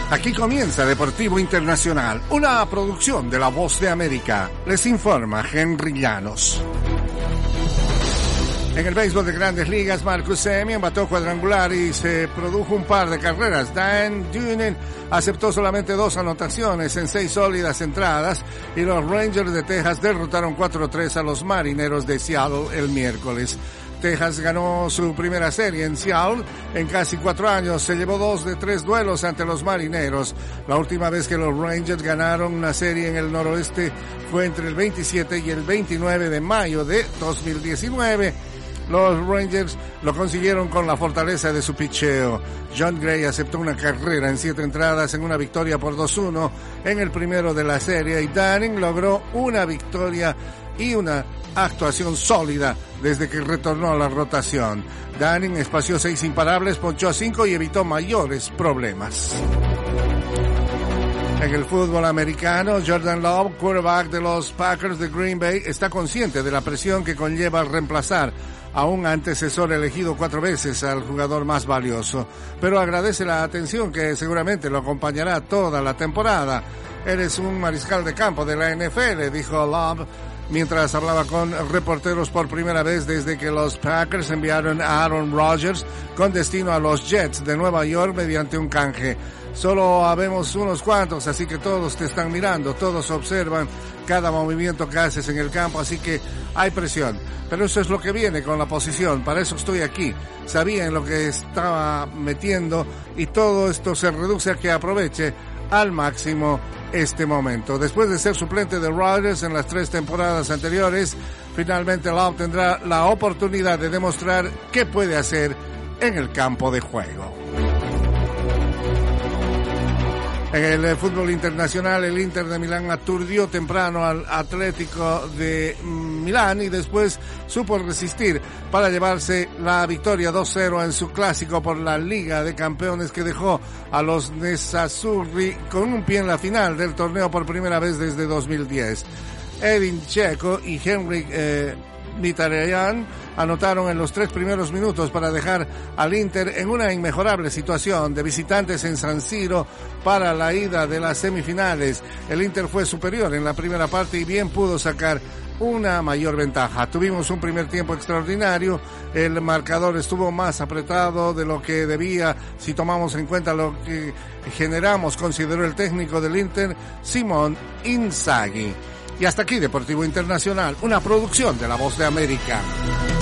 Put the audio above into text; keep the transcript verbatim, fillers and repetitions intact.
Aquí comienza Deportivo Internacional, una producción de La Voz de América. Les informa Henry Llanos. En el béisbol de Grandes Ligas, Marcus Semien batió cuadrangular y se produjo un par de carreras. Dan Dunen aceptó solamente dos anotaciones en seis sólidas entradas y los Rangers de Texas derrotaron cuatro a tres a los Marineros de Seattle el miércoles. Texas ganó su primera serie en Seattle en casi cuatro años. Se llevó dos de tres duelos ante los Marineros. La última vez que los Rangers ganaron una serie en el noroeste fue entre el veintisiete y el veintinueve de mayo de dos mil diecinueve. Los Rangers lo consiguieron con la fortaleza de su picheo. John Gray aceptó una carrera en siete entradas en una victoria por dos uno en el primero de la serie y Dunning logró una victoria y una actuación sólida desde que retornó a la rotación. Dunning espació seis imparables, ponchó a cinco y evitó mayores problemas. En el fútbol americano, Jordan Love, quarterback de los Packers de Green Bay, está consciente de la presión que conlleva reemplazar a un antecesor elegido cuatro veces al jugador más valioso, pero agradece la atención que seguramente lo acompañará toda la temporada. Eres un mariscal de campo de la N F L, dijo Love, mientras hablaba con reporteros por primera vez desde que los Packers enviaron a Aaron Rodgers con destino a los Jets de Nueva York mediante un canje. Solo habemos unos cuantos, así que todos te están mirando, todos observan cada movimiento que haces en el campo, así que hay presión. Pero eso es lo que viene con la posición, para eso estoy aquí. Sabía en lo que estaba metiendo y todo esto se reduce a que aproveche al máximo este momento. Después de ser suplente de Rodgers en las tres temporadas anteriores, finalmente Love tendrá la oportunidad de demostrar qué puede hacer en el campo de juego. En el fútbol internacional, el Inter de Milán aturdió temprano al Atlético de Milán y después supo resistir para llevarse la victoria dos cero en su clásico por la Liga de Campeones que dejó a los Nerazzurri con un pie en la final del torneo por primera vez desde dos mil diez. Edin Dzeko y Henrik eh, Mkhitaryan anotaron en los tres primeros minutos para dejar al Inter en una inmejorable situación de visitantes en San Siro para la ida de las semifinales. El Inter fue superior en la primera parte y bien pudo sacar una mayor ventaja. Tuvimos un primer tiempo extraordinario, el marcador estuvo más apretado de lo que debía si tomamos en cuenta lo que generamos, consideró el técnico del Inter, Simón Inzaghi. Y hasta aquí Deportivo Internacional, una producción de La Voz de América.